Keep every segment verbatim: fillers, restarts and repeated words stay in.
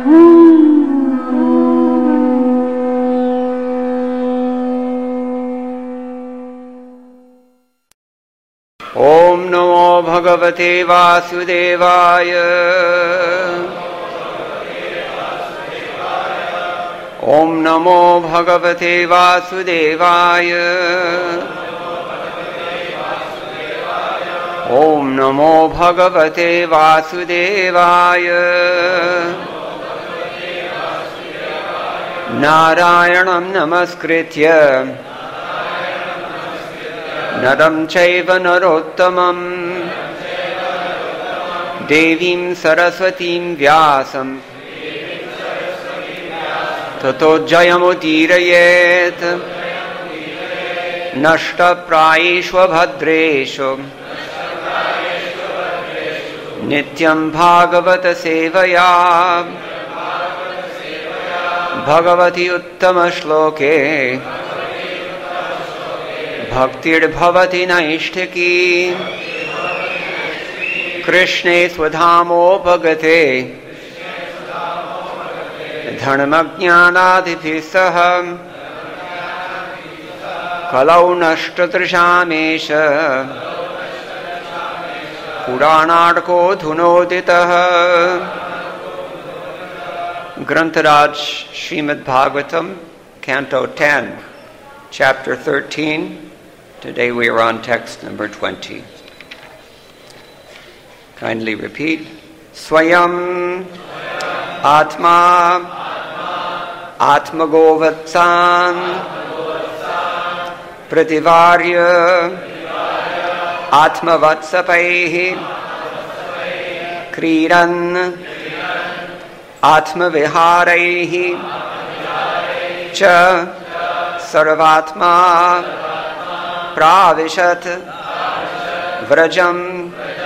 Om Namo Bhagavate Vasudevaya. Om Namo Bhagavate Vasudevaya. Om Namo Bhagavate Vasudevaya. Narayanam Namaskritya Naram Chaiva Narottamam Devim Saraswatim Vyasam Tato Jayamudirayet Nashta Praishwa Bhadreshu Nityam Bhagavata Sevaya Bhagavati Uttama Shloke Bhaktir Bhavati Naishtaki Krishne Swadhamo Bhagate Dharmajnanadibhisaham Kalau Nashtatrashamesha Puranarko Dhunoditaha. Grantaraj Srimad Bhagavatam, Canto ten, Chapter thirteen. Today we are on text number twenty. Kindly repeat. Swayam Atma Atmagovatsan Prativarya Atmavatsapaihi Kriran Atmaviharaihi Cha Sarvatma Pravishat Vrajam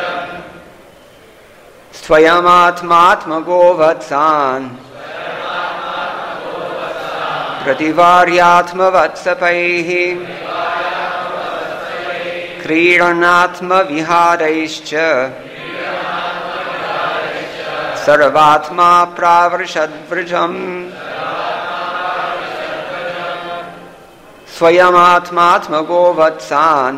Swayamatmatmagovatsan Prativaryatmavatsapaihi Kriranatmaviharaischa Sarvatma Pravarshadvrajam Swayamatmatmagovatsan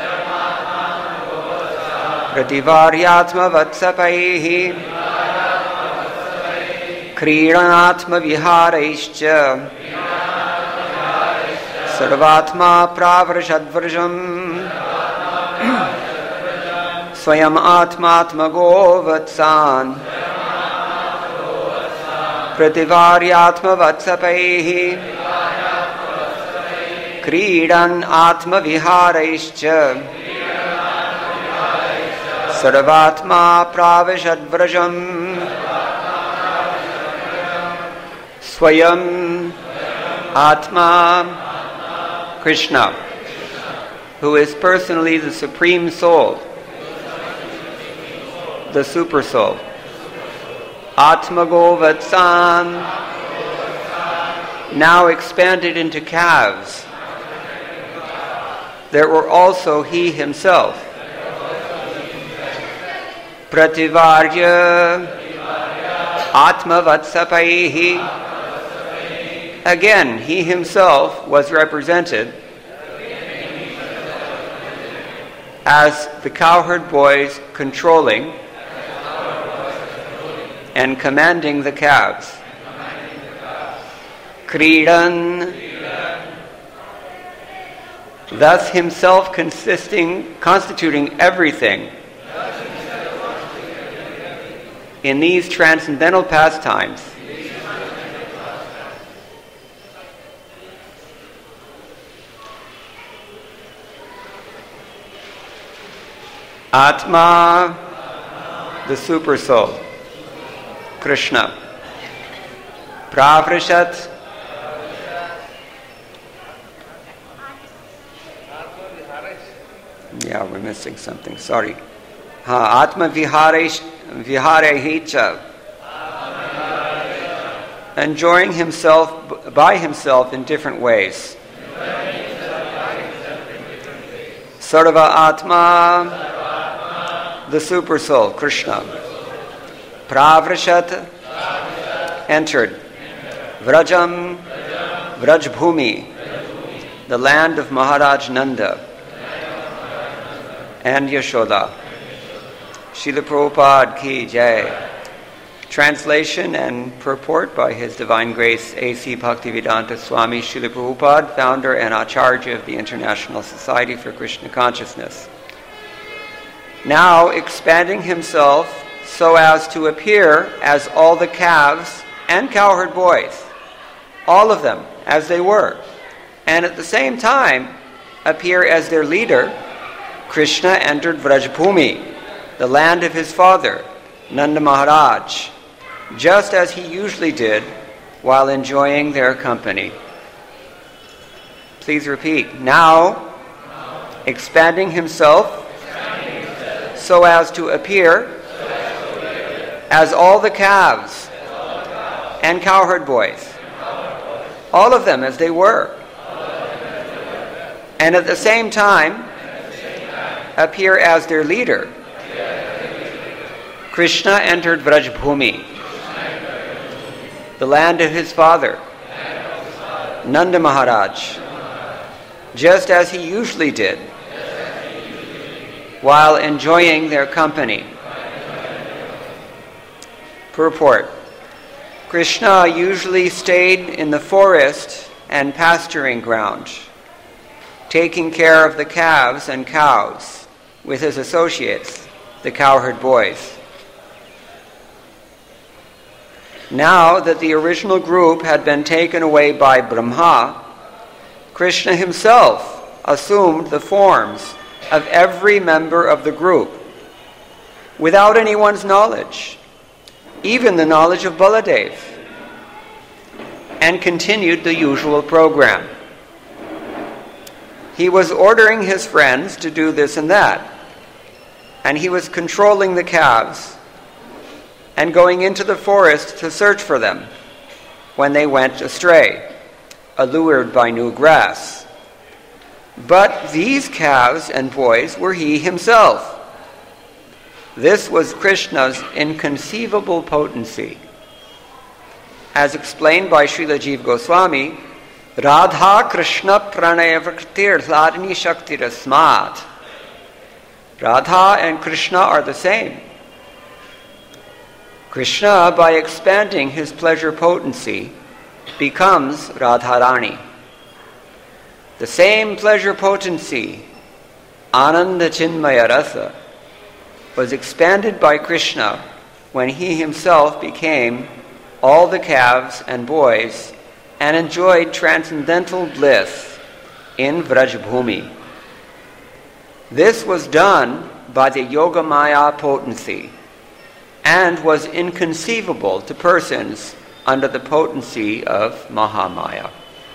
Prativaryatmavatsapaihi Kriranatmaviharaischa Sarvatma Pravarshadvrajam Swayamatmatmagovatsan Prativaryatmavatsapaihi Kridan Atmaviharaischa Sarvatma Pravishadvrajam Swayam Atma Krishna, who is personally the Supreme Soul, the Super Soul. Atmagovatsan, now expanded into calves. There were also he himself. Prativarya Atmavatsapaihi. Again, he himself was represented as the cowherd boys controlling and commanding the calves. Kridan, thus himself consisting, constituting everything in these transcendental pastimes. Atma, the Super Soul. Krishna. Pravrishat, yeah, we're missing something, sorry. Ha, Atma Viharesh Viharehicha. Enjoying himself by himself in different ways. Sarva Atma, the Super Soul, Krishna. Pravrishat, entered Vrajam, Vrajbhumi, the land of Maharaj Nanda and Yashoda. Srila Prabhupada Ki Jai. Translation and purport by His Divine Grace A C Bhaktivedanta Swami Srila Prabhupada, founder and Acharya of the International Society for Krishna Consciousness. Now expanding himself so as to appear as all the calves and cowherd boys, all of them as they were, and at the same time appear as their leader, Krishna entered Vrajbhumi, the land of his father, Nanda Maharaj, just as he usually did while enjoying their company. Please repeat. Now, expanding himself so as to appear as all the calves and cowherd boys, all of them as they were, and at the same time appear as their leader. Krishna entered Vrajbhumi, the land of his father, Nanda Maharaj, just as he usually did while enjoying their company. Purport. Krishna usually stayed in the forest and pasturing ground, taking care of the calves and cows with his associates, the cowherd boys. Now that the original group had been taken away by Brahma, Krishna himself assumed the forms of every member of the group without anyone's knowledge, even the knowledge of Baladev, and continued the usual program. He was ordering his friends to do this and that, and he was controlling the calves and going into the forest to search for them when they went astray, allured by new grass. But these calves and boys were he himself. This was Krishna's inconceivable potency. As explained by Srila Jiva Goswami, Radha Krishna Pranaya Vriktir Hladini Shakti Rasmat. Radha and Krishna are the same. Krishna, by expanding his pleasure potency, becomes Radharani. The same pleasure potency, Ananda Chinmaya Rasa, was expanded by Krishna when he himself became all the calves and boys and enjoyed transcendental bliss in Vrajbhumi. This was done by the Yogamaya potency and was inconceivable to persons under the potency of Mahamaya.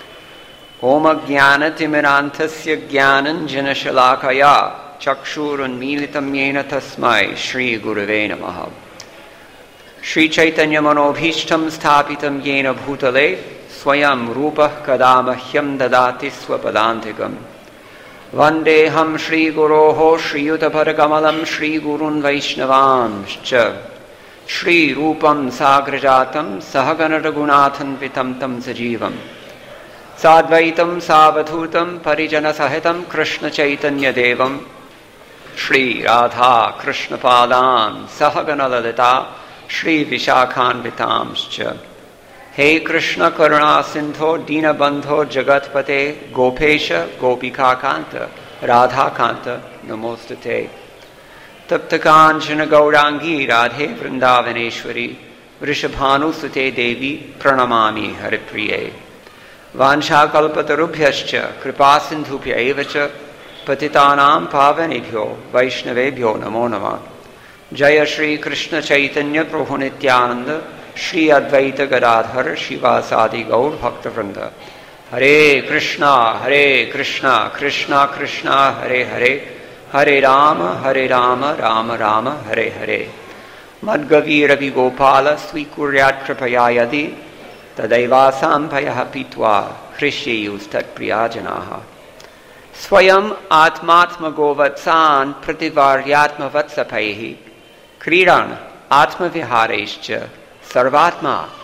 Oma jnana timirantasya jnanan janashalakaya chakshurun militam yena tasmai Shri Gurave Namaha. Shri Chaitanya manobhishtam sthapitam yena bhutale swayam rupah kadamahyam dadati swapadantikam. Vandeham Shri Guroho Shri Yutapharagamalam Shri Gurun Vaishnavanscha Shri Rupam Sagrajatam Sahagana Raghunathan Vitam Tam Sajivam Sadvaitam Savadhutam Parijana Sahitam Krishna Chaitanya Devam Shri Radha Krishna Padan Sahagana Lalita Shri Vishakhan Vitamscha. Hey Krishna Karuna Sindho Dina Bandho Jagatpate Gopesha Gopika Kanta Radha Kanta Namostate. Tapta Kanchana Gaurangi Radhe Vrindavaneshwari Vrishabhanu Sute Devi Pranamami Haripriye. Vansha Kalpatarubhyascha Kripa Sindhupya Evacha Patitanam Pavanebhyo Vaishnavebhyo Namo Namah. Jaya Shri Krishna Chaitanya Prabhu Nityananda Shri Advaita Gadadhar Shivasadi Gaur Bhakta Vrinda. Hare Krishna, Hare Krishna, Krishna Krishna, Hare Hare, Hare Rama, Hare Rama, Rama Rama, Hare Hare. Madgavi Ravi Gopala Swikuryat Kripaya Yadi Tadaivasam Payaha Pitwa Krishyayus Tat Priyajanaha. Swayam Atmatma Govatsan Prativaryatma Vatsapaihi Kriran Atma Viharescha Sarvatma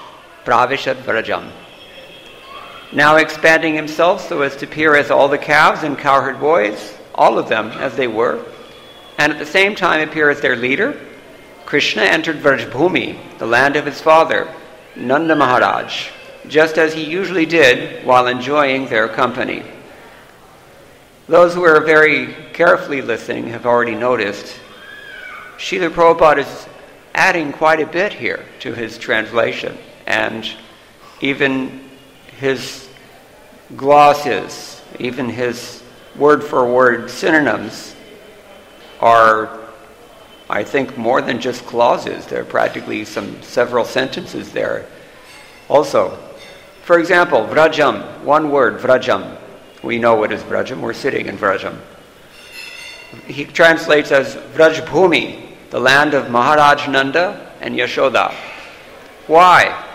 Pravishat Vrajam. Now expanding himself so as to appear as all the calves and cowherd boys, all of them as they were, and at the same time appear as their leader, Krishna entered Vrajbhumi, the land of his father, Nanda Maharaj, just as he usually did while enjoying their company. Those who are very carefully listening have already noticed Srila Prabhupada is adding quite a bit here to his translation, and even his glosses, even his word-for-word synonyms are, I think, more than just clauses. There are practically some several sentences there also. For example, Vrajam, one word, Vrajam. We know what is Vrajam. We're sitting in Vrajam. He translates as Vrajbhumi, the land of Maharaj Nanda and Yashoda. Why?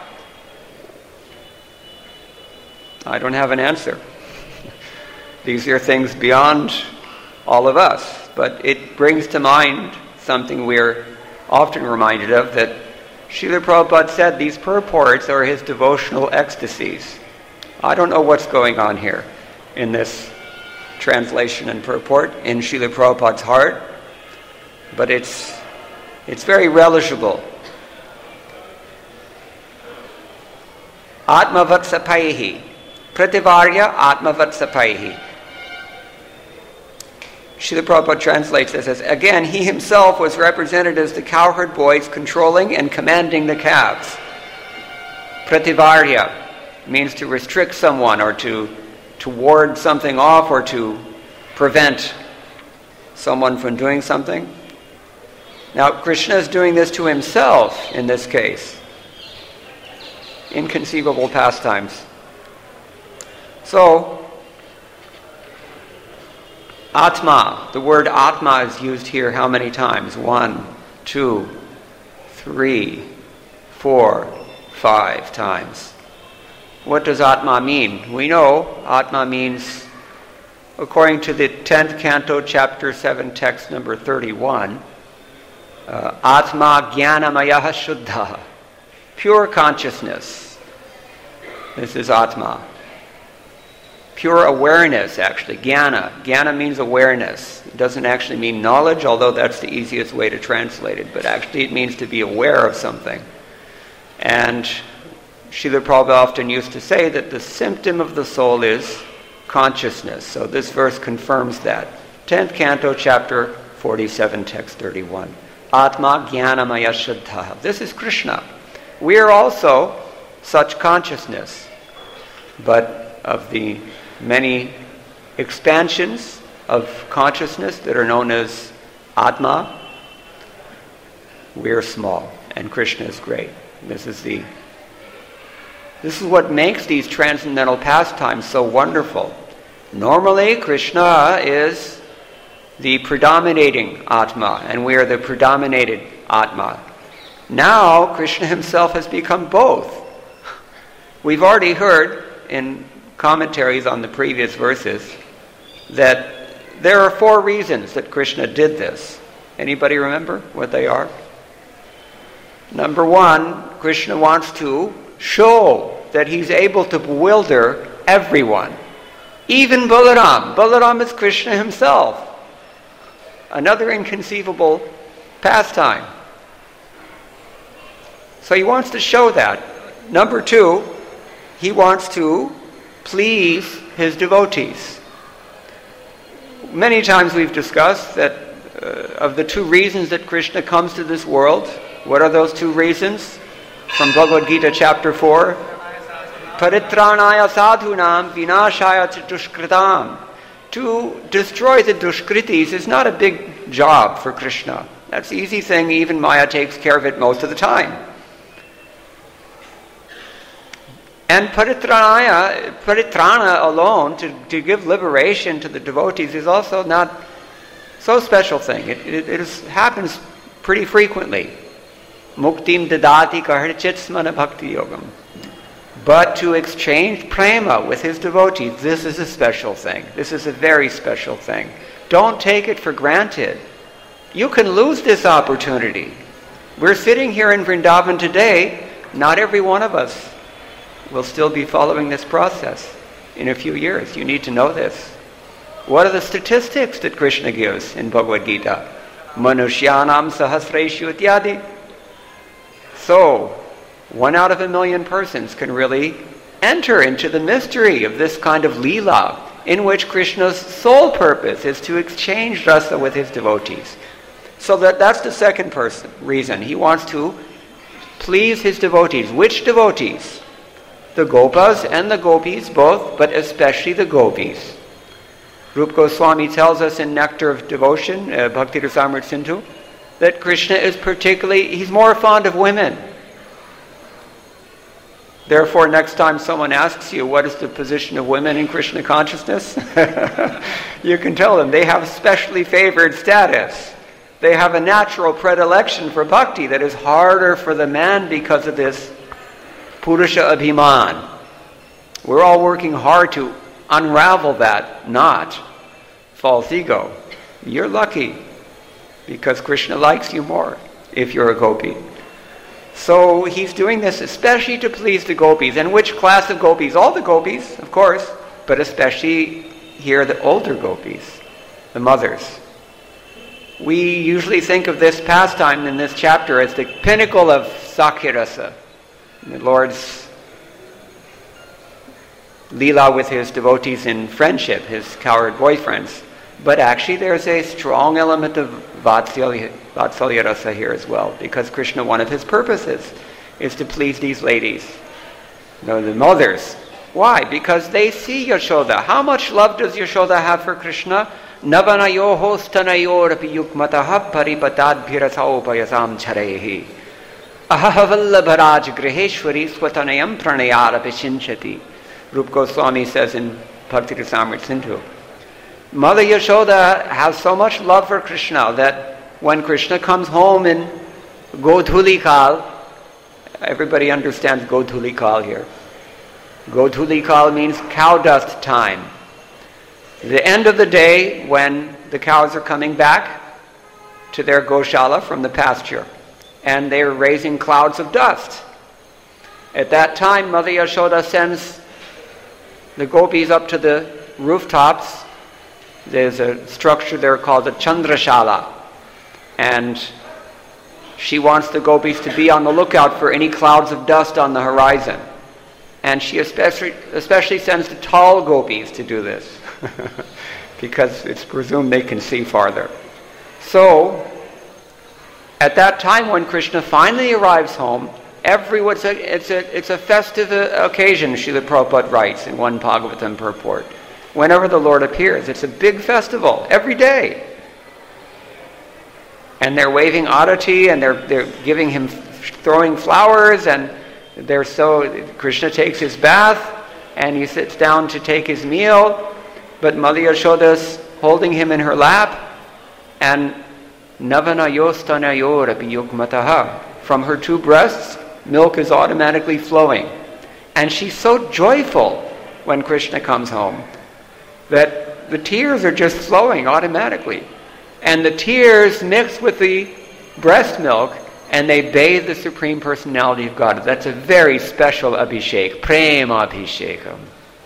I don't have an answer. These are things beyond all of us, but it brings to mind something we're often reminded of, that Srila Prabhupada said these purports are his devotional ecstasies. I don't know what's going on here in this translation and purport in Srila Prabhupada's heart, but it's it's very relishable. Atmavatsapaihi, Prativarya Atmavatsapaihi. Srila Prabhupada translates this as, again, he himself was represented as the cowherd boys controlling and commanding the calves. Prativarya means to restrict someone or to, to ward something off or to prevent someone from doing something. Now, Krishna is doing this to himself in this case. Inconceivable pastimes. So, Atma, the word Atma is used here how many times? One, two, three, four, five times. What does Atma mean? We know Atma means, according to the tenth canto, chapter seven, text number thirty-one, uh, Atma Jnanamayaha Shuddha, pure consciousness. This is Atma. Pure awareness, actually. Jnana. Jnana means awareness. It doesn't actually mean knowledge, although that's the easiest way to translate it. But actually it means to be aware of something. And Srila Prabhupada often used to say that the symptom of the soul is consciousness. So this verse confirms that. tenth canto, chapter forty-seven, text thirty-one. Atma Jnanamaya Shuddha. This is Krishna. We are also such consciousness, but of the many expansions of consciousness that are known as Atma, we are small, and Krishna is great. This is the this is what makes these transcendental pastimes so wonderful. Normally, Krishna is the predominating Atma, and we are the predominated Atma. Now, Krishna himself has become both. We've already heard in commentaries on the previous verses that there are four reasons that Krishna did this. Anybody remember what they are? Number one, Krishna wants to show that he's able to bewilder everyone. Even Balaram. Balaram is Krishna himself. Another inconceivable pastime. So he wants to show that. Number two, he wants to please his devotees. Many times we've discussed that uh, of the two reasons that Krishna comes to this world. What are those two reasons? From Bhagavad Gita chapter four. Paritranaya sadhunam vinashaya dushkritam. To destroy the dushkritis is not a big job for Krishna. That's the easy thing. Even Maya takes care of it most of the time. And paritranaya, paritrana alone, to, to give liberation to the devotees, is also not so special thing. It, it, it is, happens pretty frequently. Muktim dadati kaharchit smana bhakti yogam. But to exchange prema with his devotees, this is a special thing. This is a very special thing. Don't take it for granted. You can lose this opportunity. We're sitting here in Vrindavan today. Not every one of us will still be following this process in a few years. You need to know this. What are the statistics that Krishna gives in Bhagavad Gita? Manushyanam sahasreshu ityadi. So, one out of a million persons can really enter into the mystery of this kind of Leela, in which Krishna's sole purpose is to exchange rasa with his devotees. So that, that's the second person reason. He wants to please his devotees. Which devotees? The Gopas and the Gopis both, but especially the Gopis. Rupa Goswami tells us in Nectar of Devotion, uh, Bhakti Rasamrita Sindhu, that Krishna is particularly, he's more fond of women. Therefore, next time someone asks you, what is the position of women in Krishna consciousness? You can tell them they have specially favored status. They have a natural predilection for bhakti that is harder for the man because of this Purusha Abhiman. We're all working hard to unravel that knot, false ego. You're lucky because Krishna likes you more if you're a gopi. So he's doing this especially to please the gopis. And which class of gopis? All the gopis, of course, but especially here the older gopis, the mothers. We usually think of this pastime in this chapter as the pinnacle of Sakhya-rasa, the Lord's Leela with his devotees in friendship, his cowherd boyfriends. But actually there's a strong element of Vatsalya, Vatsalya rasa here as well, because Krishna, one of his purposes is to please these ladies, you know, the mothers. Why? Because they see Yashoda. How much love does Yashoda have for Krishna? Navanayoho stanayorapi yukmataha paripatadbhirasao payasam charehi. Ahavallabharaj griheshwari swatanayam pranayarapi shinchati. Rupa Goswami says in Bhakti Rasamrita Sindhu, Mother Yashoda has so much love for Krishna that when Krishna comes home in Godhulikal, everybody understands Godhulikal here. Godhulikal means cow dust time. The end of the day when the cows are coming back to their Goshala from the pasture and they're raising clouds of dust. At that time, Mother Yashoda sends the gopis up to the rooftops. There's a structure there called a Chandrashala. And she wants the gopis to be on the lookout for any clouds of dust on the horizon. And she especially, especially sends the tall gopis to do this. Because it's presumed they can see farther. So, at that time when Krishna finally arrives home, everyone, it's a, it's a, it's a festive occasion, Srila Prabhupada writes in one Bhagavatam purport. Whenever the Lord appears, it's a big festival, every day. And they're waving arati, and they're, they're giving him, throwing flowers, and they're so, Krishna takes his bath, and he sits down to take his meal, but Mother Yashoda's holding him in her lap, and Navanayostanayorapi yugmataha. From her two breasts, milk is automatically flowing. And she's so joyful when Krishna comes home that the tears are just flowing automatically. And the tears mix with the breast milk and they bathe the Supreme Personality of God. That's a very special abhishek, prema abhishekam.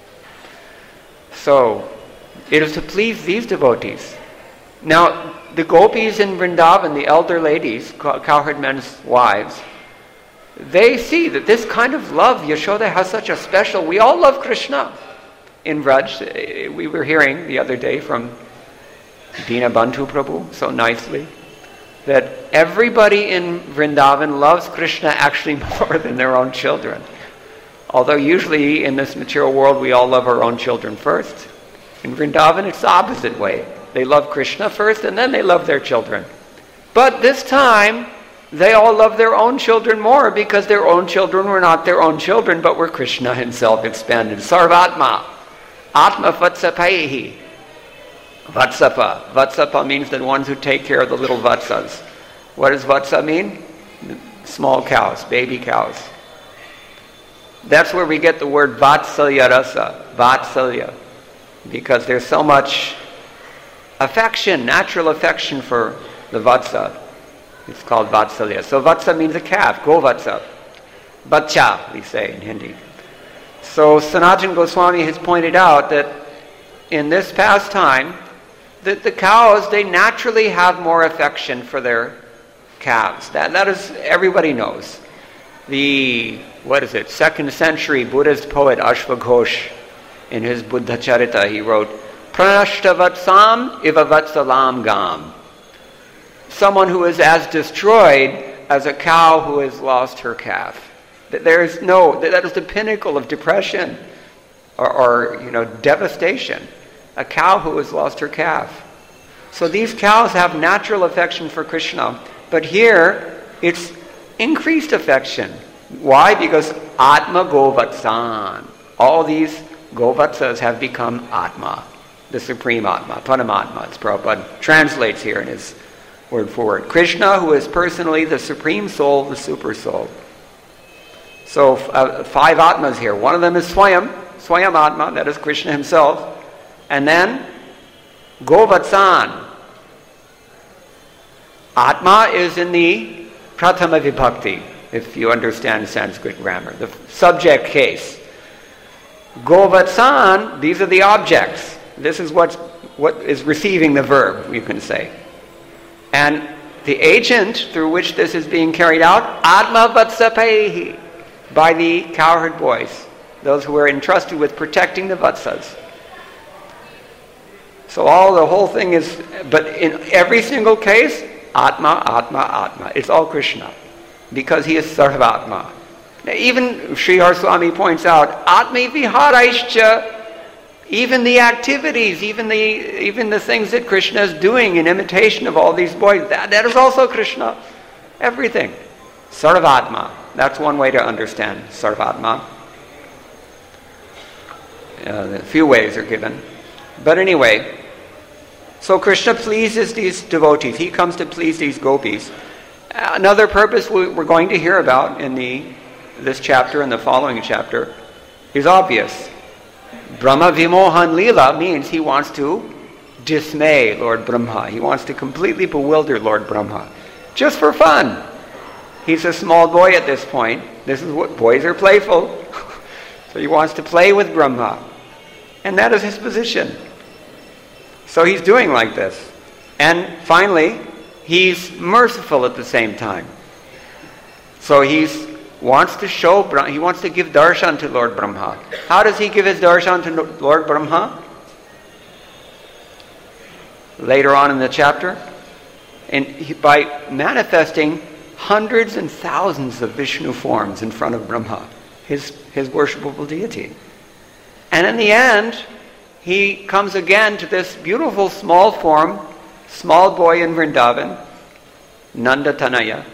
So, it is to please these devotees. Now, the gopis in Vrindavan, the elder ladies, cowherd men's wives, they see that this kind of love, Yashoda has such a special, we all love Krishna. In Vraj, we were hearing the other day from Dinabandhu Prabhu so nicely, that everybody in Vrindavan loves Krishna actually more than their own children. Although usually in this material world we all love our own children first. In Vrindavan it's the opposite way. They love Krishna first and then they love their children. But this time they all love their own children more because their own children were not their own children but were Krishna himself expanded. Sarvatma. Atma Vatsapaihi. Vatsapa. Vatsapa means the ones who take care of the little Vatsas. What does Vatsa mean? Small cows, baby cows. That's where we get the word Vatsalya rasa. Vatsalya. Because there's so much affection, natural affection for the Vatsa. It's called Vatsalya. So Vatsa means a calf, Govatsa. Bacha, we say in Hindi. So Sanatana Goswami has pointed out that in this pastime, that the cows, they naturally have more affection for their calves. That, that is, everybody knows. The, what is it, second century Buddhist poet Ashvaghosh, in his Buddha Charita, he wrote, Pranashtavatsam iva vatsalam gam. Someone who is as destroyed as a cow who has lost her calf. There is no, that is the pinnacle of depression or, or you know, devastation. A cow who has lost her calf. So these cows have natural affection for Krishna, but here it's increased affection. Why? Because Atma Govatsan. All these Govatsas have become Atma, the Supreme Atma, Paramatma, as Prabhupada translates here in his word for word. Krishna, who is personally the Supreme Soul, the Super Soul. So uh, five Atmas here. One of them is Swayam, Swayam Atma, that is Krishna himself. And then Govatsan. Atma is in the Prathama Vibhakti, if you understand Sanskrit grammar, the subject case. Govatsan, these are the objects. This is what's, what is receiving the verb, you can say. And the agent through which this is being carried out, Atma Vatsapehi, by the cowherd boys, those who are entrusted with protecting the Vatsas. So all the whole thing is, but in every single case, Atma, Atma, Atma. It's all Krishna, because he is Sarvatma. Now, even Sridhar Swami points out, Atmi Viharaischa, even the activities, even the even the things that Krishna is doing in imitation of all these boys, that, that is also Krishna. Everything. Sarvatma. That's one way to understand Sarvatma. Uh, a few ways are given. But anyway, so Krishna pleases these devotees. He comes to please these gopis. Another purpose we're going to hear about in the this chapter and the following chapter is obvious. Brahma Vimohan Leela means he wants to dismay Lord Brahma. He wants to completely bewilder Lord Brahma. Just for fun. He's a small boy at this point. This is what boys are playful. So he wants to play with Brahma. And that is his position. So he's doing like this. And finally, he's merciful at the same time. So he wants to show, he wants to give darshan to Lord Brahma. How does he give his darshan to Lord Brahma? Later on in the chapter. And he, by manifesting hundreds and thousands of Vishnu forms in front of Brahma, his, his worshipable deity. And in the end, he comes again to this beautiful small form, small boy in Vrindavan, Nanda Tanaya.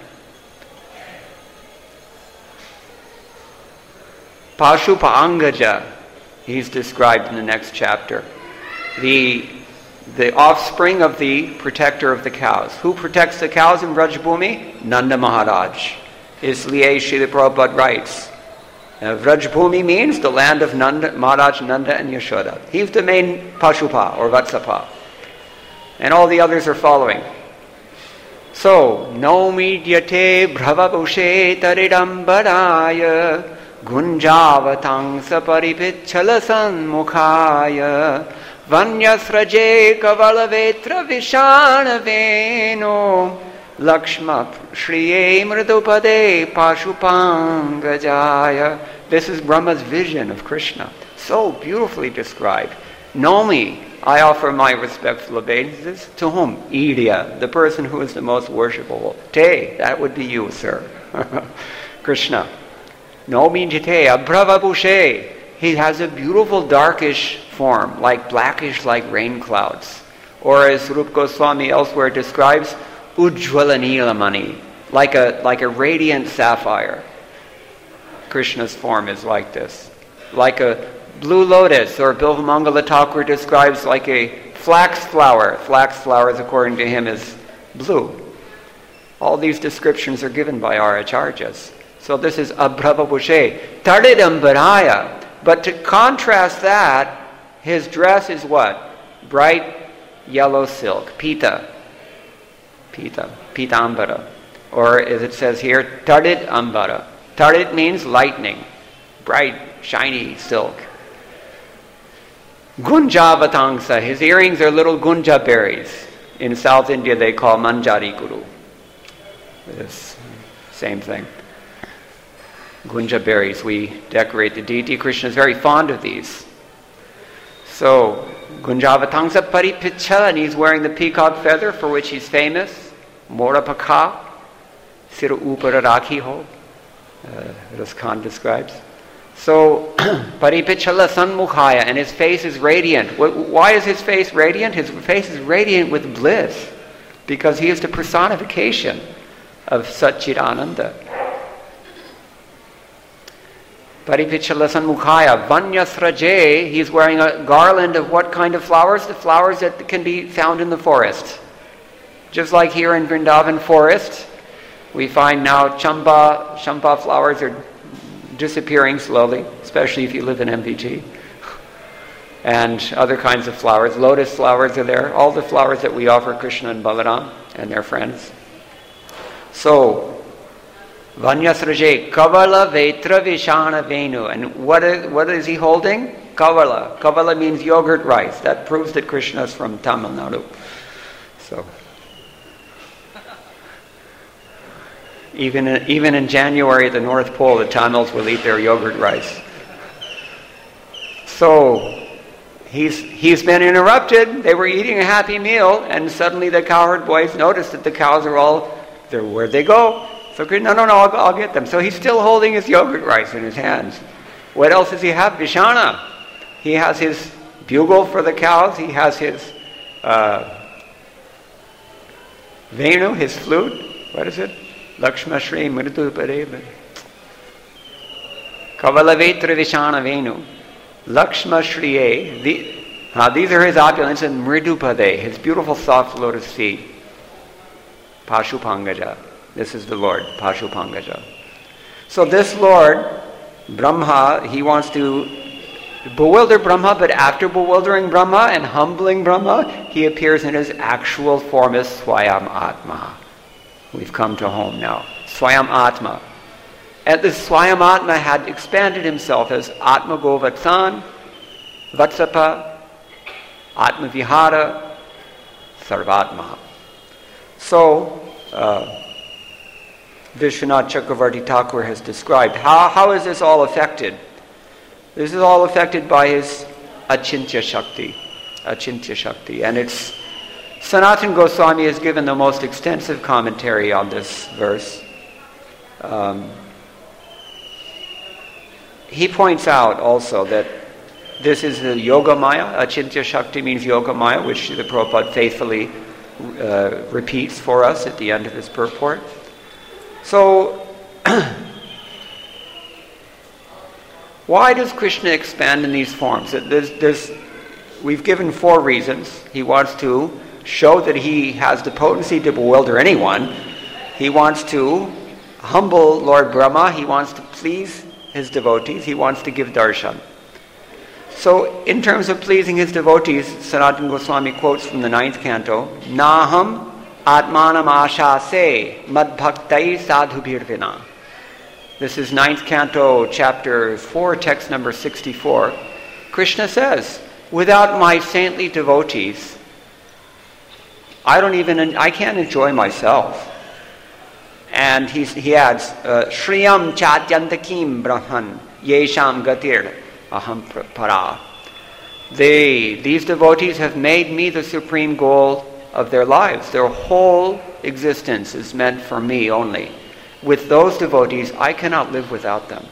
Pashupa Angaja, he's described in the next chapter. The, the offspring of the protector of the cows. Who protects the cows in Vrajbhumi? Nanda Maharaj. Isliye Srila Prabhupada writes, Uh, Vrajbhumi means the land of Nanda, Maharaj, Nanda, and Yashoda. He's the main Pashupa or Vatsapa. And all the others are following. So, Naumidyate Bhravabhushe Taridambaraya Gunjavatang Saparipichala Sanmukhaya Vanyasraje Kavalavetra Vishana Veno Lakshma Shriye Mridupade Pashupangajaya. This is Brahma's vision of Krishna. So beautifully described. Nomi, I offer my respectful obeisances. To whom? Idya, the person who is the most worshipable. Te, that would be you, sir. Krishna. Nomi jite abhravabhushe. He has a beautiful darkish form, like blackish like rain clouds. Or as Rupa Goswami elsewhere describes, Ujjvala Nilamani, like a like a radiant sapphire. Krishna's form is like this. Like a blue lotus, or Bilvamangala Thakur describes like a flax flower. Flax flowers, according to him, is blue. All these descriptions are given by our acharyas. So this is Abhravabhushe. Tardidambaraya. But to contrast that, his dress is what? Bright yellow silk, pita. Pita, pitambara. Or as it says here, Tardid ambara. Tardid means lightning, bright shiny silk. Gunjavatangsa, his earrings are little gunja berries. In South India they call manjari guru. It's same thing. Gunja berries, we decorate the deity. Krishna is very fond of these. So, Gunjavatangsa Paripicha, and he's wearing the peacock feather for which he's famous. Morapaka, Sira Upara Rakhiho, Raskan describes. So, Paripichala Sanmukhaya, and his face is radiant. Why is his face radiant? His face is radiant with bliss, because he is the personification of Satchidananda. Paripichala Sanmukhaya, Vanyasraje, he's wearing a garland of what kind of flowers? The flowers that can be found in the forest. Just like here in Vrindavan forest, we find now champa, champa flowers are disappearing slowly, especially if you live in M V T. And other kinds of flowers. Lotus flowers are there. All the flowers that we offer Krishna and Balaram and their friends. So, Vanyasraje, Kavala Vetra Vishana Venu. And what is, what is he holding? Kavala. Kavala means yogurt rice. That proves that Krishna is from Tamil Nadu. So, even in, even in January at the North Pole, the Tamils will eat their yogurt rice. So, he's he's been interrupted. They were eating a happy meal, and suddenly the cowherd boys noticed that the cows are all, they're, where'd they go? So, no, no, no, I'll, I'll get them. So he's still holding his yogurt rice in his hands. What else does he have? Vishana. He has his bugle for the cows. He has his uh, Venu, his flute. What is it? Lakshma Shri Mridu Pareba. Kavalavetra Vishana Venu. Lakshma Shriye. The, uh, these are his opulence, and Mridupade, his beautiful soft lotus feet. Pashupangaja. This is the Lord, Pashupangaja. So this Lord, Brahma, he wants to bewilder Brahma, but after bewildering Brahma and humbling Brahma, he appears in his actual form as Swayam Atma. We've come to home now. Swayam Atma. And this Swayam Atma had expanded himself as Atma Govatsan, Vatsapa, Atma Vihara, Sarvatma. So, uh, Vishwanath Chakravarti Thakur has described. How, how is this all affected? This is all affected by his Achintya Shakti. Achintya Shakti. And it's Sanatana Goswami has given the most extensive commentary on this verse. Um, he points out also that this is the Yoga Maya. Achintya Shakti means Yoga Maya, which the Prabhupada faithfully uh, repeats for us at the end of his purport. So, why does Krishna expand in these forms? There's, there's, we've given four reasons. He wants to show that he has the potency to bewilder anyone. He wants to humble Lord Brahma. He wants to please his devotees. He wants to give darshan. So, in terms of pleasing his devotees, Sanatana Goswami quotes from the ninth canto, Naham Atmanam Ashase Madbhaktai Sadhubhirvina. This is ninth canto, chapter four, text number sixty-four. Krishna says, without my saintly devotees, I don't even, I can't enjoy myself. And he's, he adds, Shriyam Chatyantakim Brahman Yesham Gatir Aham Para. They, these devotees have made me the supreme goal of their lives. Their whole existence is meant for me only. With those devotees, I cannot live without them.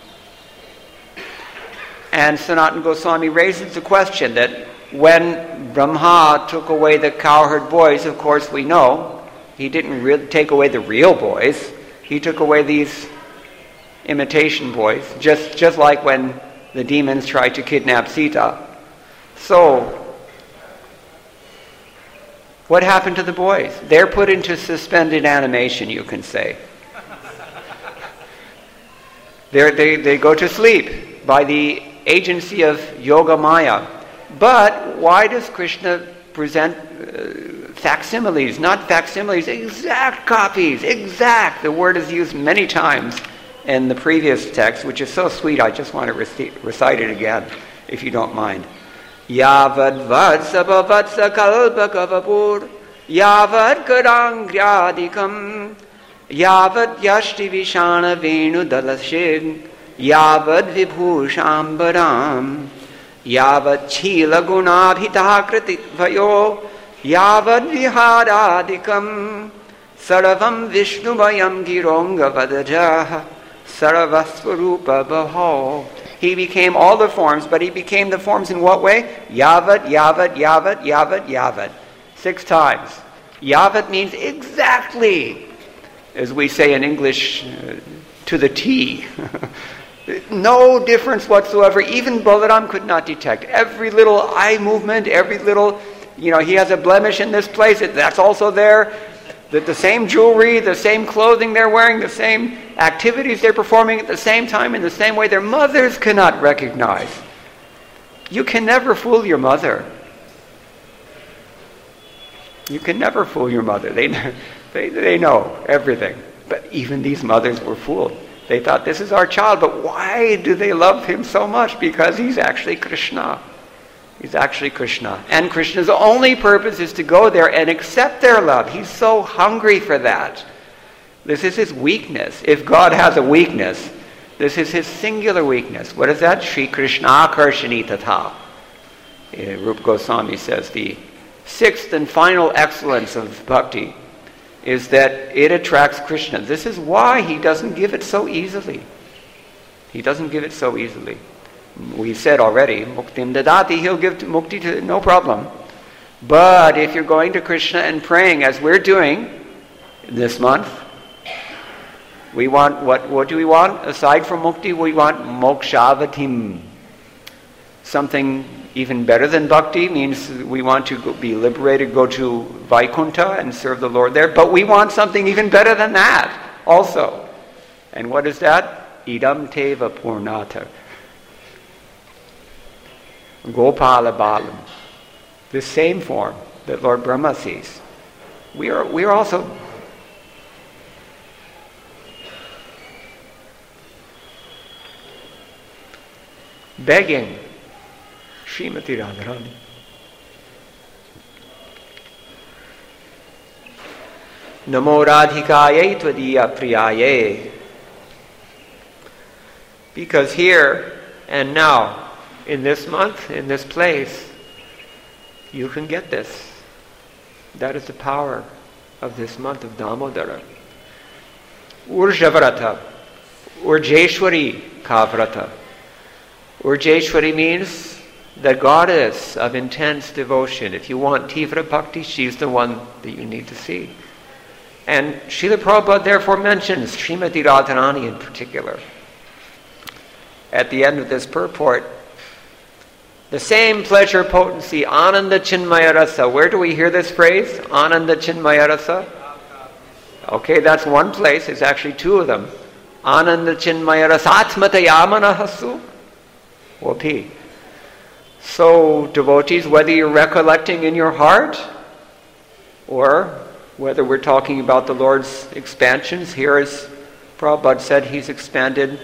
And Sanatana Goswami raises the question that when Brahma took away the cowherd boys, of course we know, he didn't really take away the real boys. He took away these imitation boys, just, just like when the demons tried to kidnap Sita. So, what happened to the boys? They're put into suspended animation, you can say. They're, they they go to sleep by the agency of Yoga Maya. But why does Krishna present uh, facsimiles? Not facsimiles, exact copies. Exact. The word is used many times in the previous text, which is so sweet, I just want to rec- recite it again, if you don't mind. Yavad vatsa bhavatsa kalpakavapur Yavad karangryadikam Yavad yashti vishana venu dalashig Yavad vibhushambaram Yavad chila gunabhita kritikvayo Yavad viharadikam Saravam vishnubayam gironga vadajah Saravasvarupa baho. He became all the forms, but he became the forms in what way? Yavat, yavat, yavat, yavat, yavat. Six times. Yavat means exactly, as we say in English, uh, to the T. No difference whatsoever. Even Balaram could not detect. Every little eye movement, every little, you know, he has a blemish in this place, that's also there. The, the same jewelry, the same clothing they're wearing, the same activities they're performing at the same time, in the same way their mothers cannot recognize. You can never fool your mother. You can never fool your mother. They, they, they know everything. But even these mothers were fooled. They thought, this is our child, but why do they love him so much? Because he's actually Krishna. He's actually Krishna. And Krishna's only purpose is to go there and accept their love. He's so hungry for that. This is his weakness. If God has a weakness, this is his singular weakness. What is that? Shri Krishna Karshani Tatha. Uh, Rupa Goswami says the sixth and final excellence of bhakti is that it attracts Krishna. This is why he doesn't give it so easily. He doesn't give it so easily. We said already, muktim dadati, he'll give mukti to, no problem. But if you're going to Krishna and praying, as we're doing this month, we want, what, what do we want? Aside from mukti, we want mokshavatim. Something even better than bhakti means we want to go, be liberated, go to Vaikuntha and serve the Lord there. But we want something even better than that also. And what is that? Idam teva purnata. Gopala Balam, the same form that Lord Brahma sees. We are we are also begging Srimati Radharani. Namo Radhikaye Tvadiya Priyaye. Because here and now, in this month, in this place, you can get this. That is the power of this month of Damodara. Urjavrata, Urjeshwari Kavrata. Urjeshwari means the goddess of intense devotion. If you want Tivra Bhakti, she's the one that you need to see. And Srila Prabhupada therefore mentions Srimati Radharani in particular. At the end of this purport, the same pleasure potency, Ananda Chinmaya Rasa. Where do we hear this phrase? Ananda Chinmaya Rasa? Okay, that's one place. It's actually two of them. Ananda Chinmaya Rasa Atmata Yamana Hasu. Opi. So, devotees, whether you're recollecting in your heart, or whether we're talking about the Lord's expansions, here as Prabhupada said, he's expanded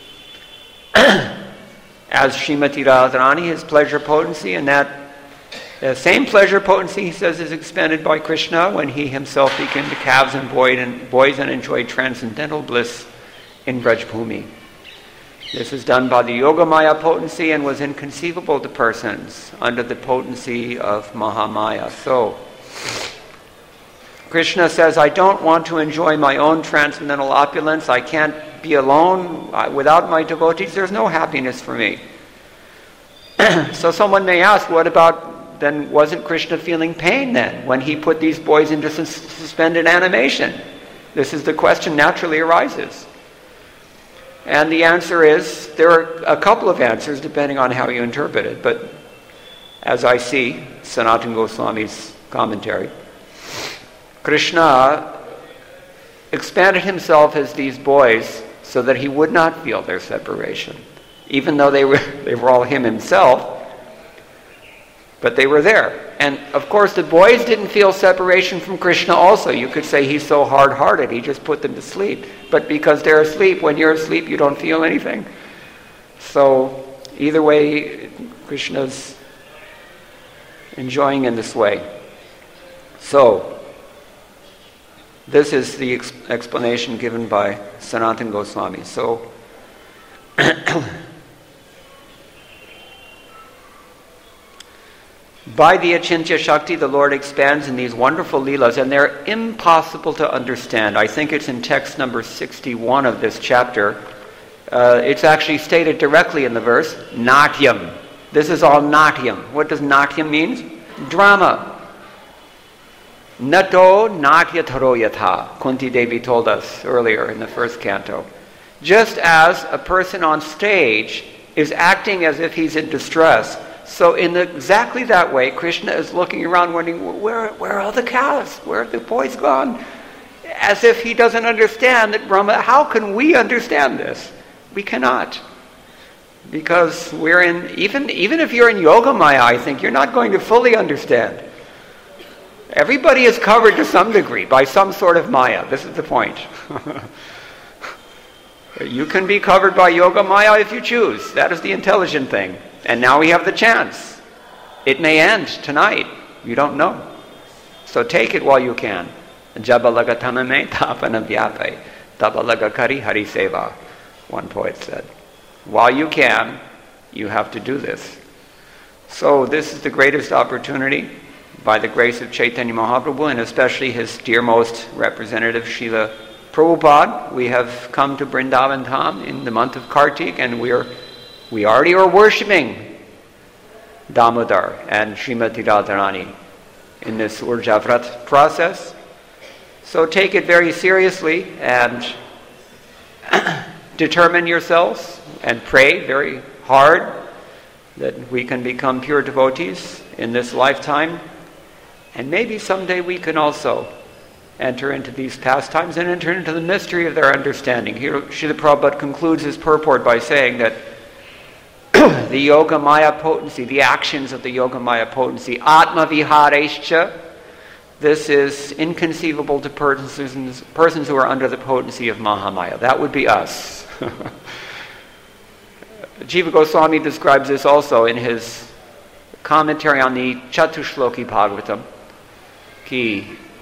as Srimati Radharani, his pleasure potency, and that the same pleasure potency, he says, is expanded by Krishna when he himself became the calves and boys and, boys and enjoyed transcendental bliss in Brajbhumi. This is done by the Yogamaya potency and was inconceivable to persons under the potency of Mahamaya. So, Krishna says, I don't want to enjoy my own transcendental opulence. I can't be alone. Without my devotees, there's no happiness for me. So someone may ask, what about, then wasn't Krishna feeling pain then when he put these boys into sus- suspended animation? This is the question naturally arises. And the answer is, there are a couple of answers depending on how you interpret it. But as I see, Sanatana Goswami's commentary, Krishna expanded himself as these boys so that he would not feel their separation. Even though they were they were all him himself, But they were there. And of course the boys didn't feel separation from Krishna also. You could say he's so hard-hearted, he just put them to sleep. But because they're asleep, when you're asleep you don't feel anything. So either way, Krishna's enjoying in this way. So, this is the ex- explanation given by Sanatana Goswami. So, by the Achintya Shakti, the Lord expands in these wonderful leelas, and they're impossible to understand. I think it's in text number sixty-one of this chapter. Uh, it's actually stated directly in the verse, Natyam. This is all Natyam. What does Natyam mean? Drama. Nato Natyataro yatha, Kunti Devi told us earlier in the first canto. Just as a person on stage is acting as if he's in distress, so in the, exactly that way, Krishna is looking around wondering, where, where are all the cows? Where have the boys gone? As if he doesn't understand that Brahma, how can we understand this? We cannot. Because we're in, even, even if you're in Yoga Maya, I think, you're not going to fully understand. Everybody is covered to some degree by some sort of Maya. This is the point. You can be covered by Yoga Maya if you choose. That is the intelligent thing. And now we have the chance. It may end tonight. You don't know. So take it while you can. Jabalaga tamame tapana vyape. Tabalaga kari hari seva. One poet said. While you can, you have to do this. So this is the greatest opportunity, by the grace of Chaitanya Mahaprabhu, and especially his dearmost representative, Srila Prabhupada. We have come to Vrindavan Dham in the month of Kartik, and we are we already are worshipping Damodar and Srimati Radharani in this Urjavrat process. So take it very seriously and determine yourselves and pray very hard that we can become pure devotees in this lifetime. And maybe someday we can also enter into these pastimes and enter into the mystery of their understanding. Here Srila Prabhupada concludes his purport by saying that the Yoga Maya potency, the actions of the Yoga Maya potency, Atma Viharescha, this is inconceivable to persons, persons who are under the potency of Mahamaya. That would be us. Jiva Goswami describes this also in his commentary on the Chatushloki Bhagavatam. Ki,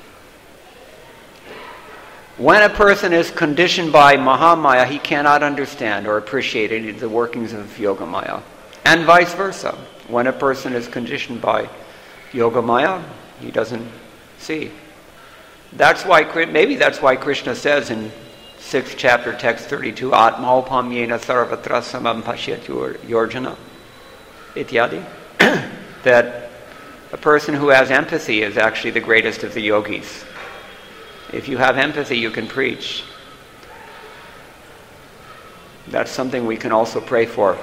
when a person is conditioned by Mahamaya, he cannot understand or appreciate any of the workings of Yoga Maya. And vice versa. When a person is conditioned by Yoga Maya, he doesn't see. That's why, maybe that's why Krishna says in sixth chapter, text thirty-two, Atma upam yena sarvatra samam pashyat yorjana, ityadi, that a person who has empathy is actually the greatest of the yogis. If you have empathy, you can preach. That's something we can also pray for.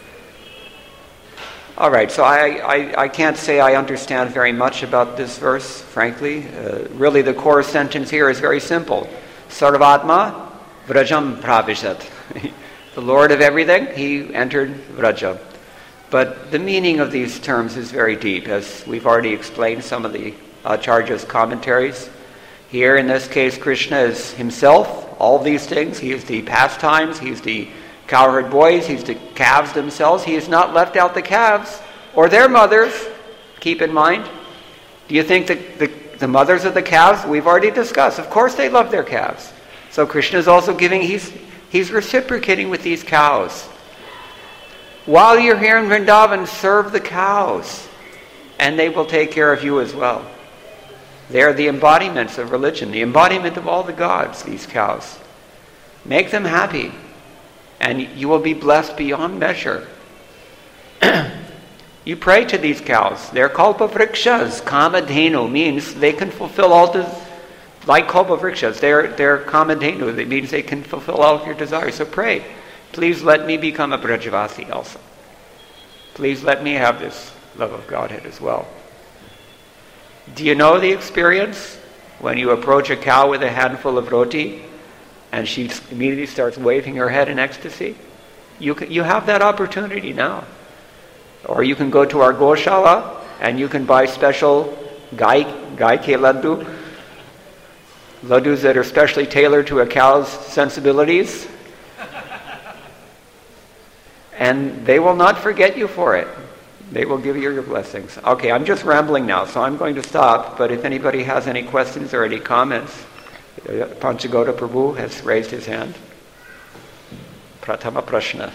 All right, so I, I, I can't say I understand very much about this verse, frankly. Uh, really, the core sentence here is very simple. Sarvatma vrajam pravishat. The Lord of everything, he entered Vraja. But the meaning of these terms is very deep, as we've already explained some of the Acharya's commentaries. Here, in this case, Krishna is himself, all these things. He is the pastimes, he's the cowherd boys, he's the calves themselves. He has not left out the calves or their mothers, keep in mind. Do you think that the, the mothers of the calves, we've already discussed, of course they love their calves. So Krishna is also giving, he's, he's reciprocating with these cows. While you're here in Vrindavan, serve the cows, and they will take care of you as well. They are the embodiments of religion, the embodiment of all the gods, these cows. Make them happy, and you will be blessed beyond measure. You pray to these cows. They're kalpavrikshas. Kamadhenu means they can fulfill all the, like kalpavrikshas, they're, they're kamadhenu. It means they can fulfill all of your desires. So pray, please let me become a Brajavasi also. Please let me have this love of Godhead as well. Do you know the experience when you approach a cow with a handful of roti and she immediately starts waving her head in ecstasy? You can, you have that opportunity now. Or you can go to our Goshala And you can buy special gai, gai ke laddu, laddus that are specially tailored to a cow's sensibilities. And they will not forget you for it. They will give you your blessings. Okay, I'm just rambling now, so I'm going to stop. But if anybody has any questions or any comments, Panchagoda Prabhu has raised his hand. Pratama Prashna.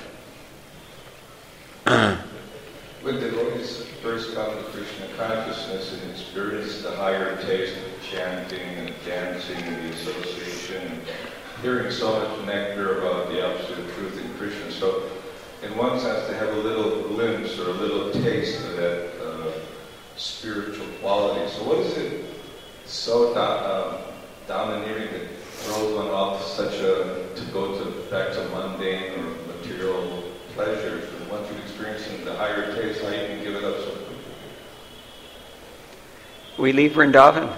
When devotees first come to Krishna consciousness and experience the higher taste of chanting and dancing and the association and hearing so much nectar about the absolute truth in Krishna, so in one sense they have a little glimpse or a little taste of that uh, spiritual quality. So what is it so do, uh, domineering that throws one off such a, to go to back to mundane or material pleasures? And once you've experienced the higher taste, how you can give it up so quickly? We leave Vrindavan.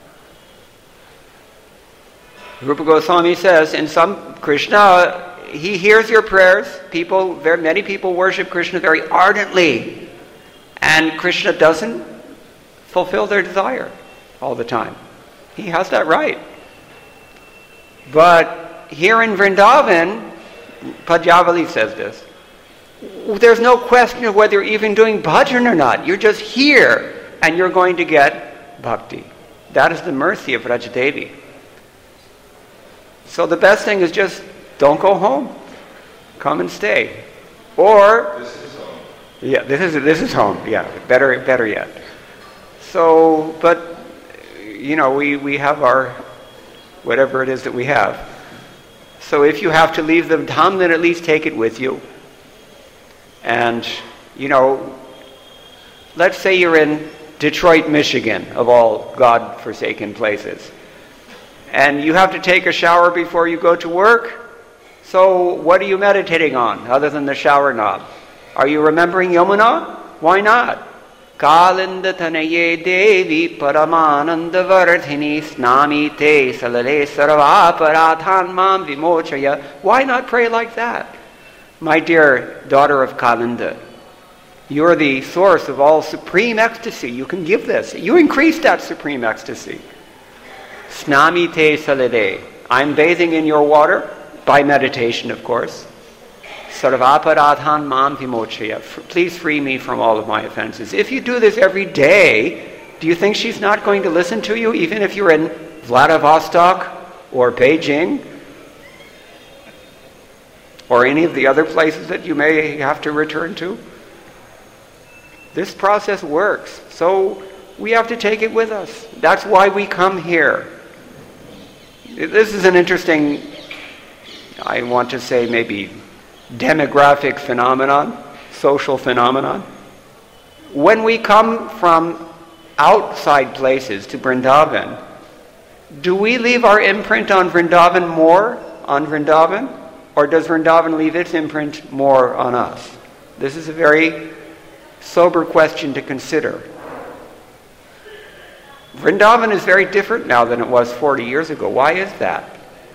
Rupa Goswami says, in some Krishna, he hears your prayers. People, very many people worship Krishna very ardently, and Krishna doesn't fulfill their desire all the time. He has that right. But here in Vrindavan, Padjavali says this, there's no question of whether you're even doing bhajan or not. You're just here, and you're going to get bhakti. That is the mercy of Rajadevi. So the best thing is just don't go home. Come and stay. Or this is home. Yeah, this is this is home. Yeah, better better yet. So, but you know, we, we have our whatever it is that we have. So if you have to leave the dham, then at least take it with you. And you know, let's say you're in Detroit, Michigan, of all God-forsaken places, and you have to take a shower before you go to work. So what are you meditating on other than the shower knob? Are you remembering Yamuna? Why not? Kalinda tanaye devi paramananda vardhini snami te salale sarva paradhan mam vimochaya. Why not pray like that? My dear daughter of Kalinda, you're the source of all supreme ecstasy. You can give this. You increase that supreme ecstasy. Snami te salale. I'm bathing in your water. By meditation, of course. Sarvaparadhan mam vimochaya. Please free me from all of my offenses. If you do this every day, do you think she's not going to listen to you, even if you're in Vladivostok or Beijing or any of the other places that you may have to return to? This process works. So we have to take it with us. That's why we come here. This is an interesting, I want to say maybe demographic phenomenon, social phenomenon. When we come from outside places to Vrindavan, do we leave our imprint on Vrindavan more on Vrindavan, or does Vrindavan leave its imprint more on us? This is a very sober question to consider. Vrindavan is very different now than it was forty years ago. Why is that?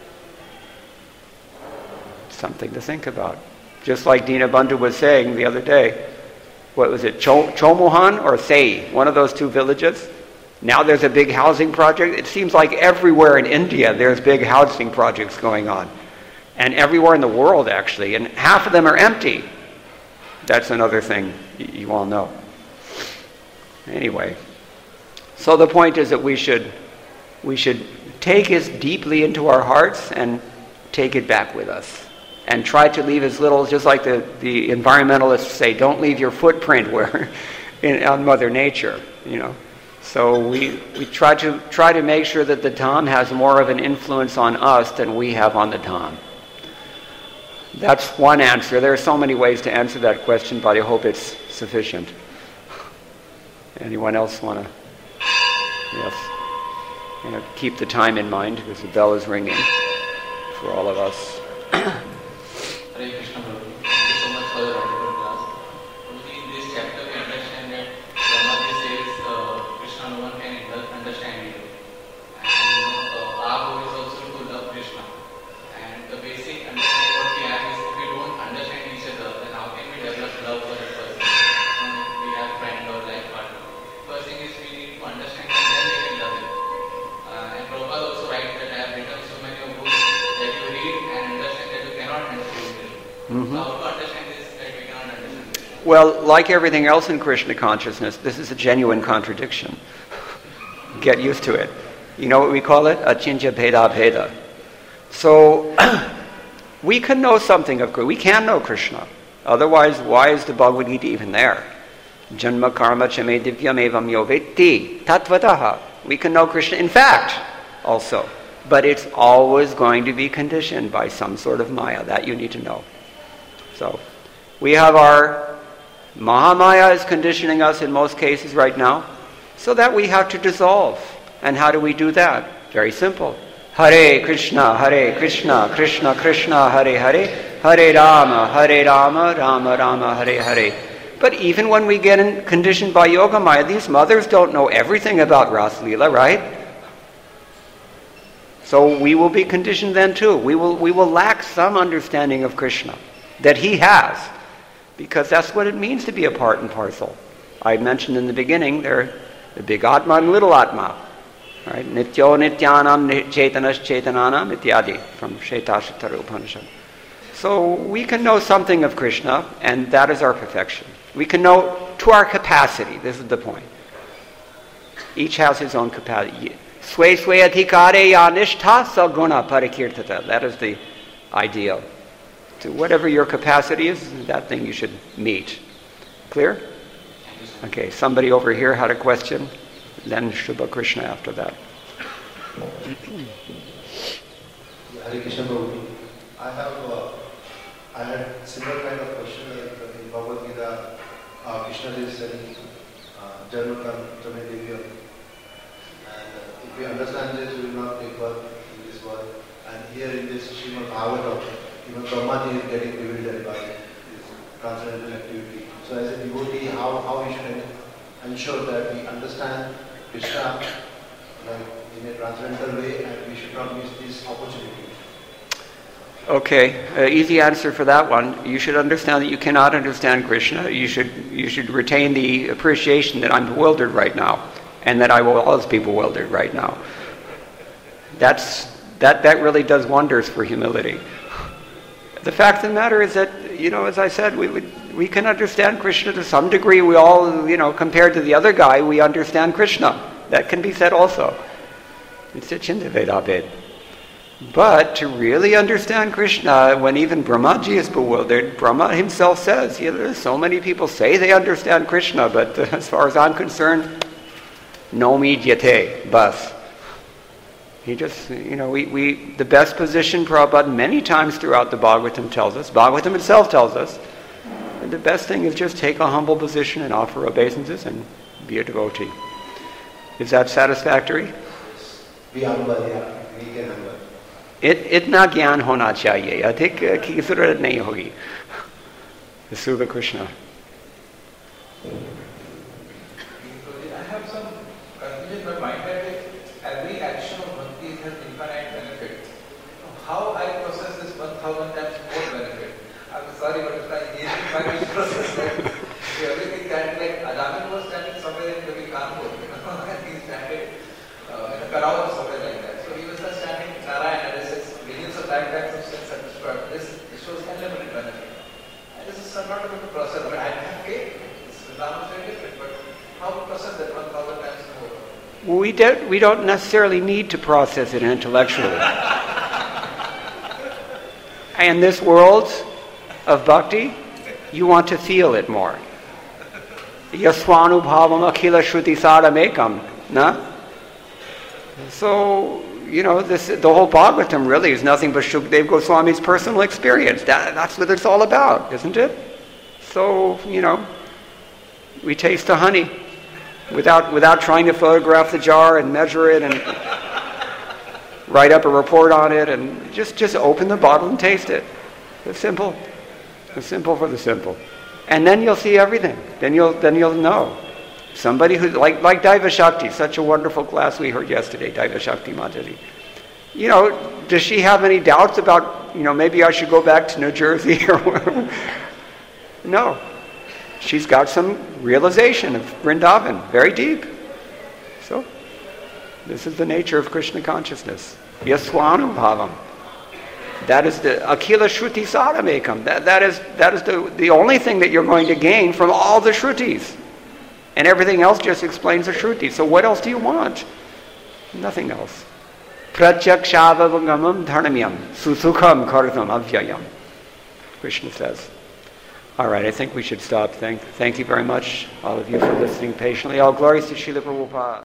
Something to think about. Just like Dina Bandhu was saying the other day, what was it, Cho- Chomohan or Sei, one of those two villages? Now there's a big housing project. It seems like everywhere in India there's big housing projects going on. And everywhere in the world, actually. And half of them are empty. That's another thing you all know. Anyway. So the point is that we should we should take this deeply into our hearts and take it back with us. And try to leave as little, just like the, the environmentalists say, don't leave your footprint where in, on Mother Nature, you know. So we, we try to try to make sure that the Dham has more of an influence on us than we have on the Dham. That's one answer. There are so many ways to answer that question, but I hope it's sufficient. Anyone else want to? Yes. You know, keep the time in mind because the bell is ringing for all of us. Hare Krishna Prabhu. Thank you so much for the wonderful class. Prabhuji, in this chapter we understand that Brahmaji says uh, Krishna no one can understand you. And you know, uh, our goal is also to love Krishna. And the basic understanding what we have is if we don't understand each other, then how can we develop love for that person? When we have friend or life partner. Mm-hmm. So how to understand this that we cannot understand this? Well, like everything else in Krishna consciousness, this is a genuine contradiction. Get used to it. You know what we call it? Achintya Bheda Bheda. So, we can know something of Krishna. We can know Krishna. Otherwise, why is the Bhagavad Gita even there? Janma karma chame divyam evam yo vetti tatvataha. We can know Krishna in fact also. But it's always going to be conditioned by some sort of maya. That you need to know. So, we have our Mahamaya is conditioning us in most cases right now, so that we have to dissolve. And how do we do that? Very simple. Hare Krishna, Hare Krishna, Krishna Krishna, Hare Hare, Hare Rama, Hare Rama, Rama Rama, Hare Hare. But even when we get in, conditioned by Yogamaya, these mothers don't know everything about Ras Leela, right? So we will be conditioned then too. We will, we will lack some understanding of Krishna that he has, because that's what it means to be a part and parcel. I mentioned in the beginning, they're the big Atma and little Atma. Right? Nityo Nityanam Chaitanas Chaitananam Ityadi from Shaitashatara Upanishad. So we can know something of Krishna, and that is our perfection. We can know to our capacity. This is the point. Each has his own capacity. Sway sway adhikare yanishtha saguna parikirtata. That is the ideal. To whatever your capacity is, that thing you should meet. Clear? Okay, somebody over here had a question. Then Shubha Krishna after that. Hare Krishna Prabhu. I have, uh, I had similar kind of question like in Bhagavad Gita, uh, Krishna is saying, Janma Karma Devi. And uh, if we understand this, we will not take birth in this world. And here in this Srimad Bhagavatam, even Brahmaji is getting bewildered by this transcendental activity. So as a devotee, how, how we should ensure that we understand Krishna like, in a transcendental way, and we should not miss this opportunity. Okay, uh, easy answer for that one. You should understand that you cannot understand Krishna. You should you should retain the appreciation that I'm bewildered right now, and that I will always be bewildered right now. That's that that really does wonders for humility. The fact of the matter is that, you know, as I said, we would we can understand Krishna to some degree. We all, you know, compared to the other guy, we understand Krishna. That can be said also. It's a Chindaveda. But to really understand Krishna, when even Brahmaji is bewildered, Brahma himself says, you know, so many people say they understand Krishna, but uh, as far as I'm concerned, no midyate, bas. He just, you know, we, we the best position Prabhupada many times throughout the Bhagavatam tells us, Bhagavatam itself tells us, the best thing is just take a humble position and offer obeisances and be a devotee. Is that satisfactory? Be humble, yeah. We can humble. It itna gyan hona chahiye. Adhik ki zarurat nahi hogi. Subha Krishna. I have some confusion in my mind that every action of bhakti has infinite benefit. How I process this one thousand times more benefit? I'm sorry, but it's like easy my process. Everything that like Adaman was standing somewhere in Kavi Kanpur, you know, and he standing uh, in a Karao or somewhere like that. So he was just standing in Narayan and he says millions of lifetimes of sins are destroyed. This, this shows unlimited benefit. And this is not a good process. I mean, I have faith. This is very different, but how to process that one thousand times more? We don't, we don't necessarily need to process it intellectually. In this world of bhakti, you want to feel it more. Yaswanubhavam akhila shruti sadamekam. Na? So, you know, this the whole Bhagavatam really is nothing but Shukdev Goswami's personal experience. That, that's what it's all about, isn't it? So, you know, we taste the honey without without trying to photograph the jar and measure it and write up a report on it, and just, just open the bottle and taste it. It's simple. It's simple for the simple. And then you'll see everything. Then you'll then you'll know. Somebody who, like like Daiva Shakti, such a wonderful class we heard yesterday, Daiva Shakti Mataji. You know, does she have any doubts about, you know, maybe I should go back to New Jersey or whatever? No. She's got some realization of Vrindavan, very deep. So, this is the nature of Krishna consciousness. Yaswanubhavam. That is the Akila Shruti Sadhamekam. That, that is, that is the, the only thing that you're going to gain from all the Shrutis. And everything else just explains the Shruti. So what else do you want? Nothing else. Pratyakshavagamam dharmyam susukham kartam avyayam. Krishna says. All right, I think we should stop. Thank, thank you very much, all of you, for listening patiently. All glories to Srila Prabhupada.